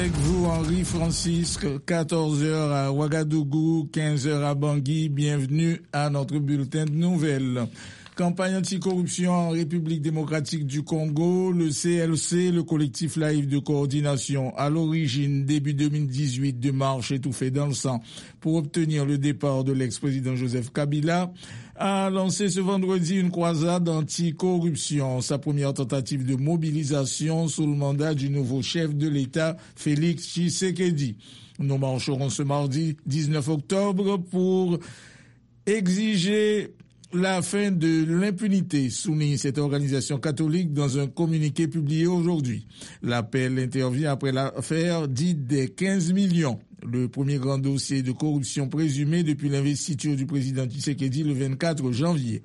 avec vous, Henri Francisque, 14h à Ouagadougou, 15h à Bangui. Bienvenue à notre bulletin de nouvelles. Campagne anticorruption en République démocratique du Congo, le CLC, le collectif laïque de coordination, à l'origine, début 2018, de marche étouffée dans le sang pour obtenir le départ de l'ex-président Joseph Kabila, a lancé ce vendredi une croisade anticorruption, sa première tentative de mobilisation sous le mandat du nouveau chef de l'État, Félix Tshisekedi. Nous marcherons ce mardi 19 octobre pour exiger la fin de l'impunité, souligne cette organisation catholique dans un communiqué publié aujourd'hui. L'appel intervient après l'affaire dite des 15 millions, le premier grand dossier de corruption présumé depuis l'investiture du président Tshisekedi le 24 janvier.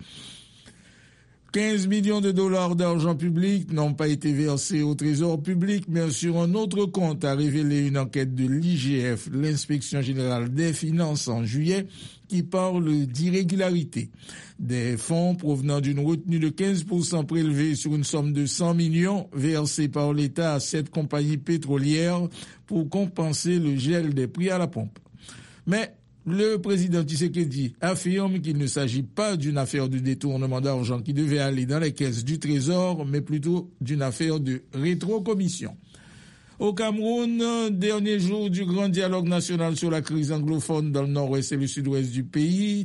15 millions de dollars d'argent public n'ont pas été versés au trésor public, mais sur un autre compte, a révélé une enquête de l'IGF, l'Inspection générale des finances, en juillet, qui parle d'irrégularité. Des fonds provenant d'une retenue de 15% prélevée sur une somme de 100 millions versée par l'État à 7 compagnies pétrolières pour compenser le gel des prix à la pompe. Mais le président Tshisekedi affirme qu'il ne s'agit pas d'une affaire de détournement d'argent qui devait aller dans les caisses du Trésor, mais plutôt d'une affaire de rétrocommission. Au Cameroun, dernier jour du grand dialogue national sur la crise anglophone dans le nord-ouest et le sud-ouest du pays,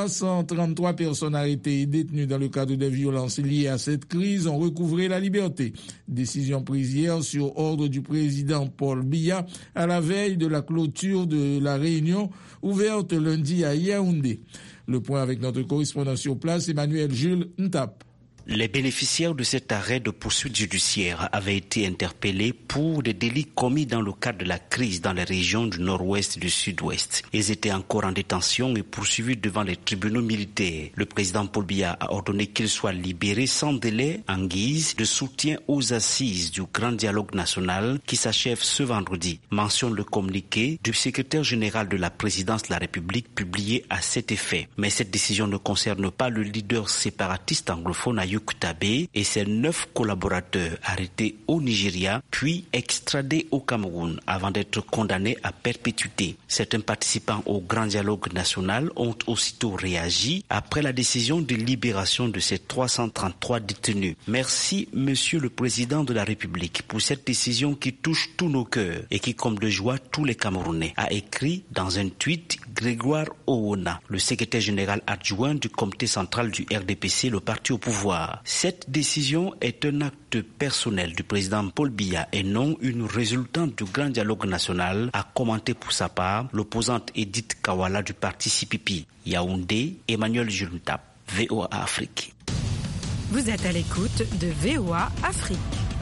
333 personnes arrêtées et détenues dans le cadre des violences liées à cette crise ont recouvré la liberté. Décision prise hier sur ordre du président Paul Biya à la veille de la clôture de la réunion ouverte lundi à Yaoundé. Le point avec notre correspondant sur place, Emmanuel Jules Ntap. Les bénéficiaires de cet arrêt de poursuite judiciaire avaient été interpellés pour des délits commis dans le cadre de la crise dans les régions du nord-ouest et du sud-ouest. Ils étaient encore en détention et poursuivis devant les tribunaux militaires. Le président Paul Biya a ordonné qu'ils soient libérés sans délai en guise de soutien aux assises du grand dialogue national qui s'achève ce vendredi, mentionne le communiqué du secrétaire général de la présidence de la République publié à cet effet. Mais cette décision ne concerne pas le leader séparatiste anglophone Ayuk Tabe et ses 9 collaborateurs arrêtés au Nigeria, puis extradés au Cameroun avant d'être condamnés à perpétuité. Certains participants au grand dialogue national ont aussitôt réagi après la décision de libération de ces 333 détenus. Merci, Monsieur le Président de la République, pour cette décision qui touche tous nos cœurs et qui comble de joie tous les Camerounais, a écrit dans un tweet Grégoire Oona, le secrétaire général adjoint du comité central du RDPC, le parti au pouvoir. Cette décision est un acte personnel du président Paul Biya et non une résultante du grand dialogue national, a commenté pour sa part l'opposante Edith Kawala du parti CPP. Yaoundé, Emmanuel Juntap, VOA Afrique. Vous êtes à l'écoute de VOA Afrique.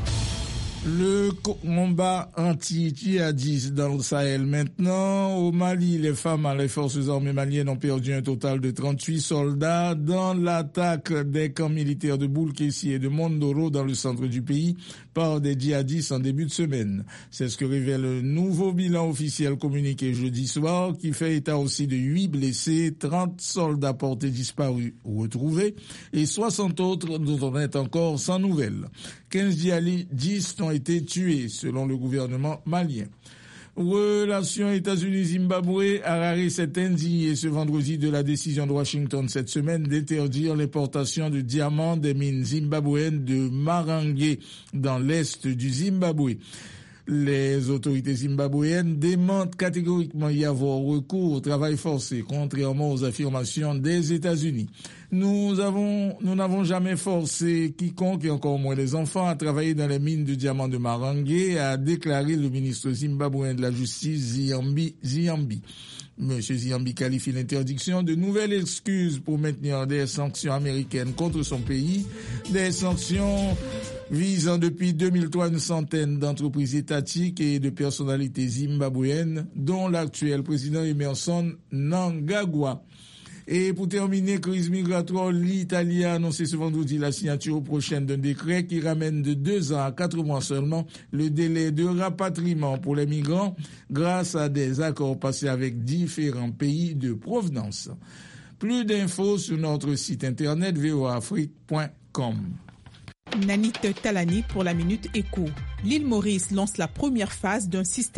Le combat anti-djihadiste dans le Sahel maintenant. Au Mali, les femmes et les forces armées maliennes ont perdu un total de 38 soldats dans l'attaque des camps militaires de Boulkessi et de Mondoro dans le centre du pays par des djihadistes en début de semaine. C'est ce que révèle un nouveau bilan officiel communiqué jeudi soir qui fait état aussi de 8 blessés, 30 soldats portés disparus ou retrouvés et 60 autres dont on est encore sans nouvelles. 15 djihadistes ont été tués selon le gouvernement malien. Relations États-Unis-Zimbabwe, Harare s'est indigné ce vendredi de la décision de Washington cette semaine d'interdire l'importation de diamants des mines zimbabwéennes de Marangwe dans l'est du Zimbabwe. Les autorités zimbabwéennes démentent catégoriquement y avoir recours au travail forcé, contrairement aux affirmations des États-Unis. Nous n'avons jamais forcé quiconque, et encore moins les enfants, à travailler dans les mines de diamants de Marangwe, a déclaré le ministre zimbabwéen de la Justice, Ziyambi. Monsieur Ziyambi qualifie l'interdiction de nouvelles excuses pour maintenir des sanctions américaines contre son pays, des sanctions visant depuis 2003 une centaine d'entreprises étatiques et de personnalités zimbabwéennes, dont l'actuel président Emmerson Mnangagwa. Et pour terminer, crise migratoire, l'Italie a annoncé ce vendredi la signature prochaine d'un décret qui ramène de 2 ans à 4 mois seulement le délai de rapatriement pour les migrants grâce à des accords passés avec différents pays de provenance. Plus d'infos sur notre site internet voaafrique.com. Nanit Talani pour la Minute Éco. L'île Maurice lance la première phase d'un système